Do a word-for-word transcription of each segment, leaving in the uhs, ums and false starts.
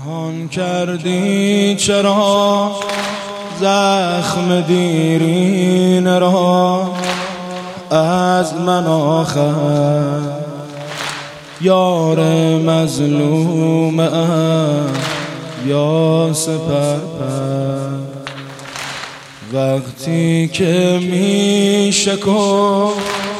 پنهان کردی چرا زخم دیرین را از من آخر یار مظلوم ام یا سپرپر وقتی که می شکن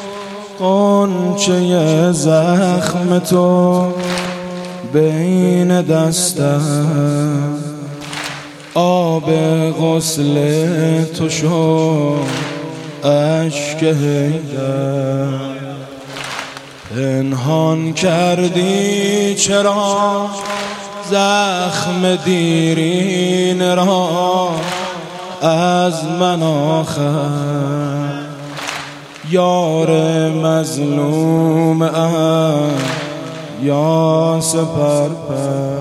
غنچه زخم تو بین دستم آب غسل تو شد اشک حیدر پنهان کردی چرا زخم دیرین را از من آخر یار مظلوم ام یا سپرپر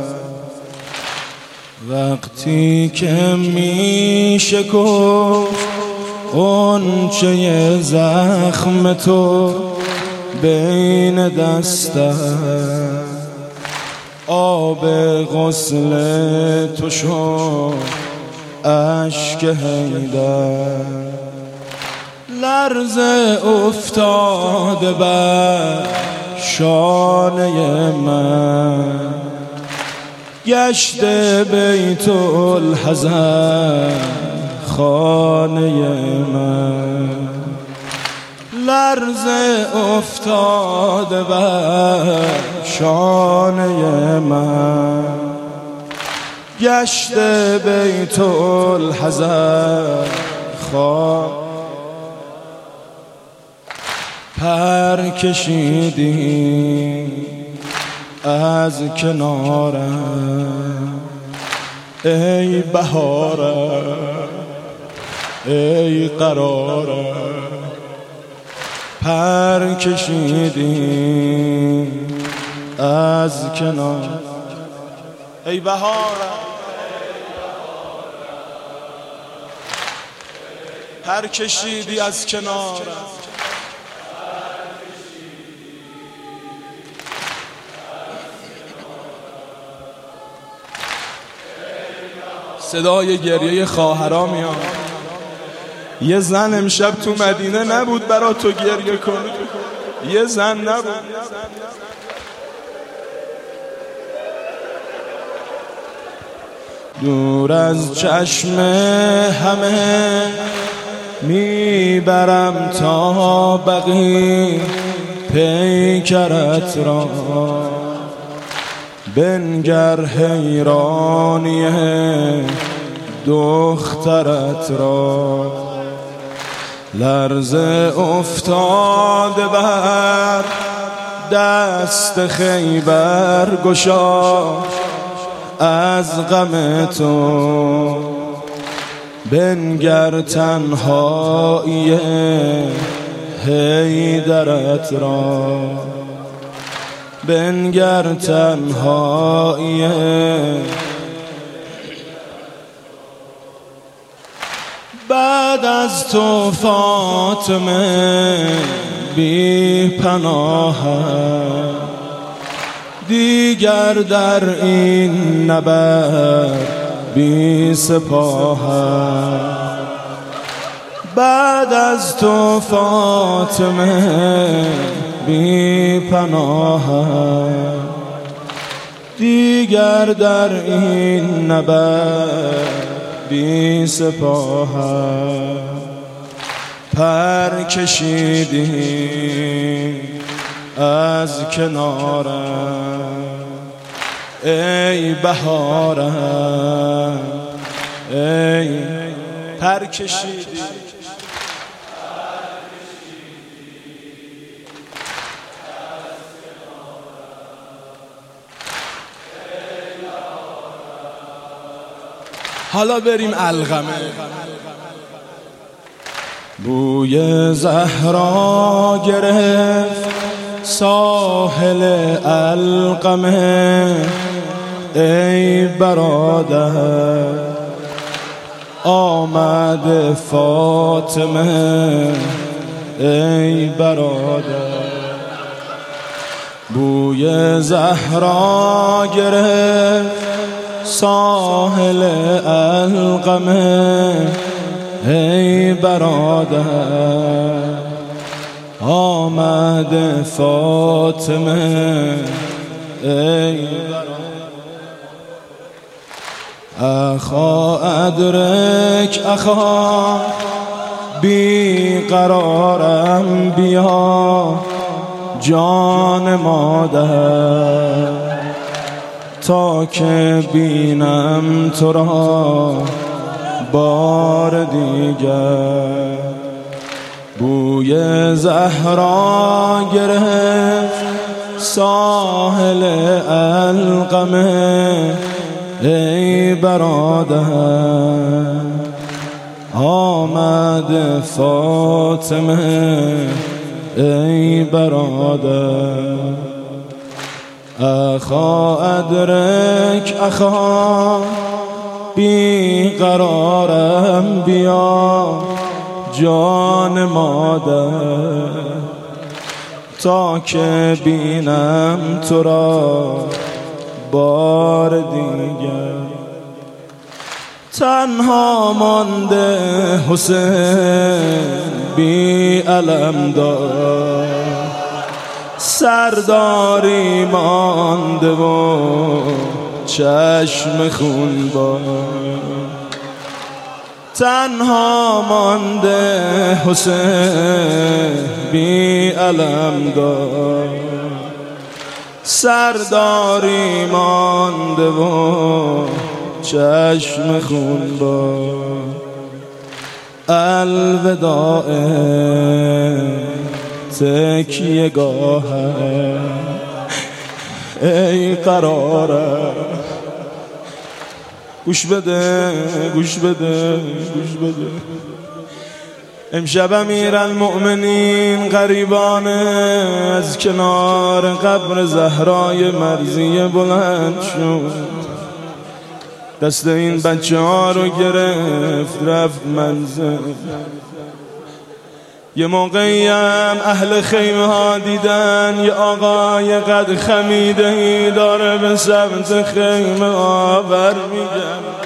وقتی که می شکفت غنچه زخم تو بین دستم آب غسل تو شد اشک حیدر لرزه افتاده بر شانه من گشته بیت الحزن خانه من لرزه افتاده بر شانه من گشته بیت الحزن خانه پر کشیدی از کنارم ای بهارم ای قرارم پر کشیدی از کنار ای بهارم پر کشیدی از کنارم صدای گریه خواهرا میاد یه زن امشب تو مدینه نبود برا تو گریه کنه یه زن نبود دور از چشم همه میبرم تا بقی پیکرت را بنگر حیرانی دخترت را لرزه افتاده بر دست خیبر گشا از غم تو بنگر تنهایی حیدرت را بنگر تنهایی بعد از تو فاطمه بی پناه دیگر در این نبرد بی سپاه بعد از تو فاطمه بی پناه دیگر در این نبرد بی سپاه پر کشیدی از کنارم ای بهارم ای پر کشیدی حالا بریم القمه بوی زهرا گرفت ساحل القمه ای برادر آمد فاطمه ای برادر بوی زهرا گرفت ساحل القمه ای برادر آمد فاطمه ای اخا ادرک اخا بی قرارم بیا جان مادر تا که بینم تو را بار دیگر بوی زهرا گرفت ساحل القمه ای برادر آمد فاطمه ای برادر اخا ادرک اخا بی قرارم بیا جان مادر تا که بینم تو را بار دیگر تنها مانده حسین بی علم دار سرداری مانده و چشم خون بار تنها مانده حسین بی علم دار سرداری مانده و چشم خون بار الوداع تکیه گاه ای قراره گوش بده گوش بده گوش بده امشب امیرالمؤمنین غریبانه از کنار قبر زهرای مرضیه بلند شد دست این بچه ها رو گرفت رفت منزل یه موقعی هم اهل خیمه ها دیدن یه آقای قد خمیده ای داره به سمت خیمه ها برمیگرد